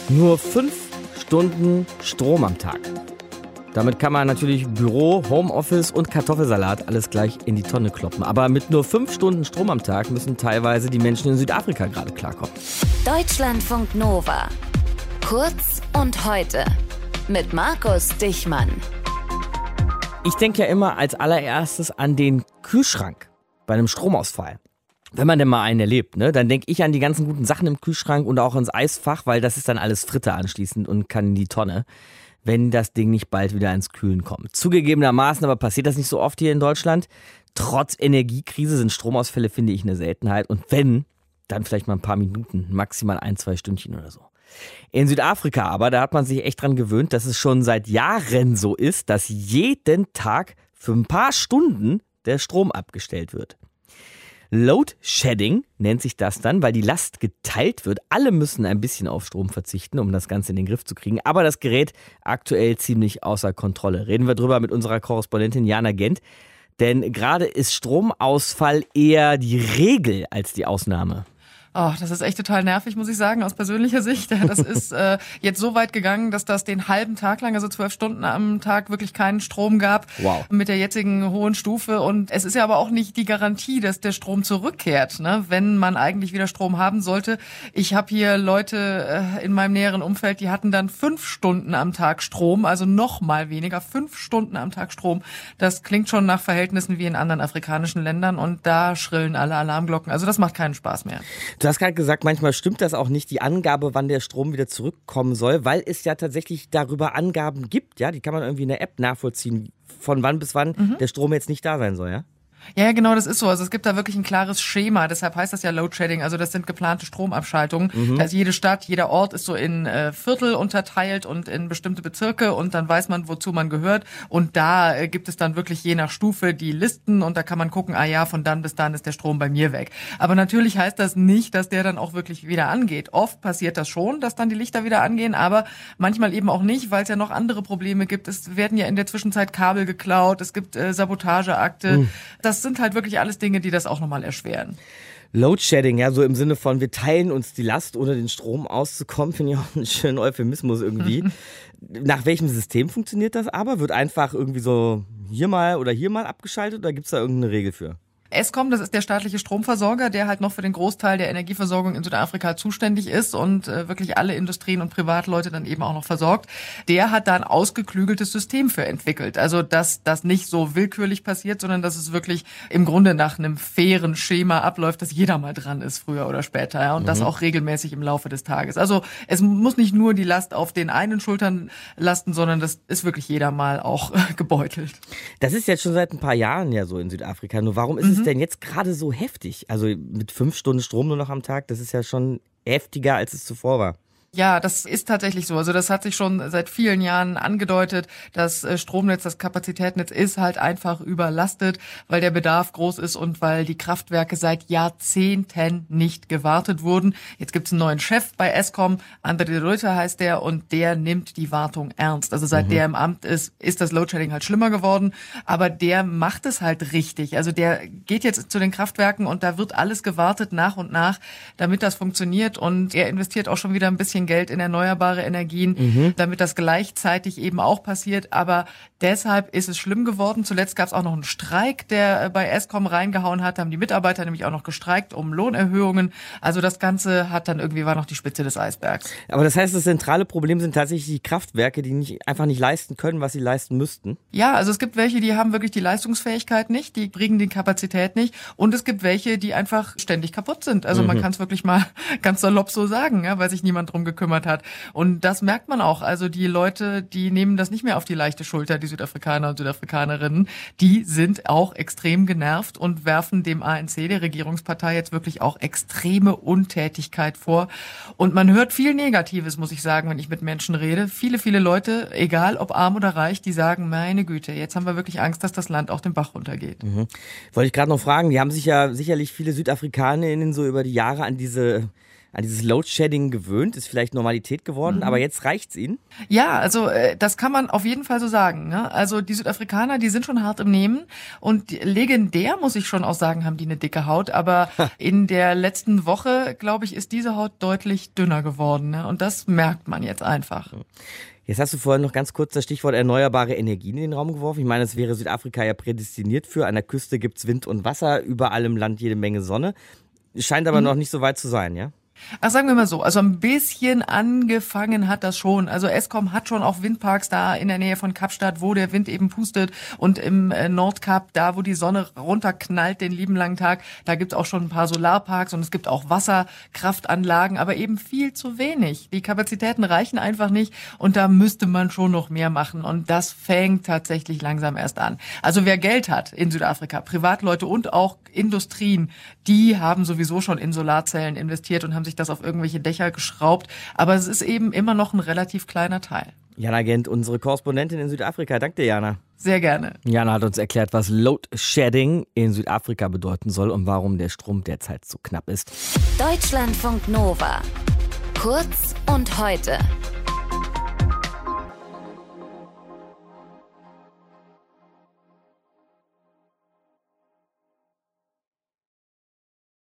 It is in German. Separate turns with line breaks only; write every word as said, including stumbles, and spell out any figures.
Nur fünf Stunden Strom am Tag. Damit kann man natürlich Büro, Homeoffice und Kartoffelsalat alles gleich in die Tonne kloppen. Aber mit nur fünf Stunden Strom am Tag müssen teilweise die Menschen in Südafrika gerade klarkommen.
Deutschlandfunk Nova. Kurz und heute. Mit Markus Dichmann.
Ich denke ja immer als allererstes an den Kühlschrank bei einem Stromausfall. Wenn man denn mal einen erlebt, ne, dann denke ich an die ganzen guten Sachen im Kühlschrank und auch ins Eisfach, weil das ist dann alles Fritte anschließend und kann in die Tonne, wenn das Ding nicht bald wieder ins Kühlen kommt. Zugegebenermaßen aber passiert das nicht so oft hier in Deutschland. Trotz Energiekrise sind Stromausfälle, finde ich, eine Seltenheit. Und wenn, dann vielleicht mal ein paar Minuten, maximal ein, zwei Stündchen oder so. In Südafrika aber, da hat man sich echt dran gewöhnt, dass es schon seit Jahren so ist, dass jeden Tag für ein paar Stunden der Strom abgestellt wird. Load Shedding nennt sich das dann, weil die Last geteilt wird. Alle müssen ein bisschen auf Strom verzichten, um das Ganze in den Griff zu kriegen. Aber das Gerät aktuell ziemlich außer Kontrolle. Reden wir drüber mit unserer Korrespondentin Jana Gent. Denn gerade ist Stromausfall eher die Regel als die Ausnahme.
Oh, das ist echt total nervig, muss ich sagen, aus persönlicher Sicht. Das ist äh, jetzt so weit gegangen, dass das den halben Tag lang, also zwölf Stunden am Tag, wirklich keinen Strom gab. Wow. Mit der jetzigen hohen Stufe. Und es ist ja aber auch nicht die Garantie, dass der Strom zurückkehrt, ne, wenn man eigentlich wieder Strom haben sollte. Ich habe hier Leute äh, in meinem näheren Umfeld, die hatten dann fünf Stunden am Tag Strom, also noch mal weniger, fünf Stunden am Tag Strom. Das klingt schon nach Verhältnissen wie in anderen afrikanischen Ländern und da schrillen alle Alarmglocken. Also das macht keinen Spaß mehr.
Du hast gerade gesagt, manchmal stimmt das auch nicht, die Angabe, wann der Strom wieder zurückkommen soll, weil es ja tatsächlich darüber Angaben gibt, ja, die kann man irgendwie in der App nachvollziehen, von wann bis wann mhm. der Strom jetzt nicht da sein soll, ja?
Ja, genau, das ist so. Also es gibt da wirklich ein klares Schema. Deshalb heißt das ja Load Shedding. Also das sind geplante Stromabschaltungen. Mhm. Also jede Stadt, jeder Ort ist so in äh, Viertel unterteilt und in bestimmte Bezirke und dann weiß man, wozu man gehört. Und da äh, gibt es dann wirklich je nach Stufe die Listen und da kann man gucken, ah ja, von dann bis dann ist der Strom bei mir weg. Aber natürlich heißt das nicht, dass der dann auch wirklich wieder angeht. Oft passiert das schon, dass dann die Lichter wieder angehen, aber manchmal eben auch nicht, weil es ja noch andere Probleme gibt. Es werden ja in der Zwischenzeit Kabel geklaut, es gibt äh, Sabotageakte. Mhm. Das sind halt wirklich alles Dinge, die das auch nochmal erschweren.
Load Shedding, ja, so im Sinne von, wir teilen uns die Last, ohne den Strom auszukommen, finde ich auch einen schönen Euphemismus irgendwie. Nach welchem System funktioniert das aber? Wird einfach irgendwie so hier mal oder hier mal abgeschaltet oder gibt es da irgendeine Regel für?
Eskom, das ist der staatliche Stromversorger, der halt noch für den Großteil der Energieversorgung in Südafrika zuständig ist und äh, wirklich alle Industrien und Privatleute dann eben auch noch versorgt. Der hat da ein ausgeklügeltes System für entwickelt. Also, dass das nicht so willkürlich passiert, sondern dass es wirklich im Grunde nach einem fairen Schema abläuft, dass jeder mal dran ist, früher oder später. Ja, und mhm. das auch regelmäßig im Laufe des Tages. Also, es muss nicht nur die Last auf den einen Schultern lasten, sondern das ist wirklich jeder mal auch äh, gebeutelt.
Das ist jetzt schon seit ein paar Jahren ja so in Südafrika. Nur warum ist mhm. es denn jetzt gerade so heftig? Also mit fünf Stunden Strom nur noch am Tag, das ist ja schon heftiger, als es zuvor war.
Ja, das ist tatsächlich so. Also das hat sich schon seit vielen Jahren angedeutet. Das Stromnetz, das Kapazitätsnetz ist halt einfach überlastet, weil der Bedarf groß ist und weil die Kraftwerke seit Jahrzehnten nicht gewartet wurden. Jetzt gibt's einen neuen Chef bei Eskom, André Reuter heißt der, und der nimmt die Wartung ernst. Also seit mhm. der im Amt ist, ist das Loadshedding halt schlimmer geworden, aber der macht es halt richtig. Also der geht jetzt zu den Kraftwerken und da wird alles gewartet nach und nach, damit das funktioniert, und er investiert auch schon wieder ein bisschen Geld in erneuerbare Energien, mhm. damit das gleichzeitig eben auch passiert. Aber deshalb ist es schlimm geworden. Zuletzt gab es auch noch einen Streik, der bei Eskom reingehauen hat. Da haben die Mitarbeiter nämlich auch noch gestreikt um Lohnerhöhungen. Also das Ganze hat dann irgendwie war noch die Spitze des Eisbergs.
Aber das heißt, das zentrale Problem sind tatsächlich die Kraftwerke, die nicht einfach nicht leisten können, was sie leisten müssten?
Ja, also es gibt welche, die haben wirklich die Leistungsfähigkeit nicht, die bringen die Kapazität nicht. Und es gibt welche, die einfach ständig kaputt sind. Also mhm. man kann es wirklich mal ganz salopp so sagen, ja, weil sich niemand drum gekümmert hat. Und das merkt man auch. Also die Leute, die nehmen das nicht mehr auf die leichte Schulter, die Südafrikaner und Südafrikanerinnen. Die sind auch extrem genervt und werfen dem A N C, der Regierungspartei, jetzt wirklich auch extreme Untätigkeit vor. Und man hört viel Negatives, muss ich sagen, wenn ich mit Menschen rede. Viele, viele Leute, egal ob arm oder reich, die sagen, meine Güte, jetzt haben wir wirklich Angst, dass das Land auch den Bach runtergeht.
Mhm. Wollte ich gerade noch fragen, die haben sich ja sicherlich viele SüdafrikanerInnen so über die Jahre an diese an dieses Load-Shedding gewöhnt, ist vielleicht Normalität geworden, mhm. aber jetzt reicht's ihnen?
Ja, also äh, das kann man auf jeden Fall so sagen. Ne? Also die Südafrikaner, die sind schon hart im Nehmen und legendär, muss ich schon auch sagen, haben die eine dicke Haut, aber in der letzten Woche, glaube ich, ist diese Haut deutlich dünner geworden, ne? Und das merkt man jetzt einfach.
Jetzt hast du vorhin noch ganz kurz das Stichwort erneuerbare Energien in den Raum geworfen. Ich meine, es wäre Südafrika ja prädestiniert für. An der Küste gibt's Wind und Wasser, überall im Land jede Menge Sonne. Scheint aber mhm. noch nicht so weit zu sein, ja?
Ach, sagen wir mal so, also ein bisschen angefangen hat das schon. Also Eskom hat schon auch Windparks da in der Nähe von Kapstadt, wo der Wind eben pustet, und im äh, Nordkap, da wo die Sonne runterknallt den lieben langen Tag, da gibt's auch schon ein paar Solarparks und es gibt auch Wasserkraftanlagen, aber eben viel zu wenig. Die Kapazitäten reichen einfach nicht und da müsste man schon noch mehr machen und das fängt tatsächlich langsam erst an. Also wer Geld hat in Südafrika, Privatleute und auch Industrien, die haben sowieso schon in Solarzellen investiert und haben sich das auf irgendwelche Dächer geschraubt. Aber es ist eben immer noch ein relativ kleiner Teil.
Jana Gent, unsere Korrespondentin in Südafrika. Danke dir, Jana.
Sehr gerne.
Jana hat uns erklärt, was Load Shedding in Südafrika bedeuten soll und warum der Strom derzeit so knapp ist.
Deutschlandfunk Nova. Kurz und heute.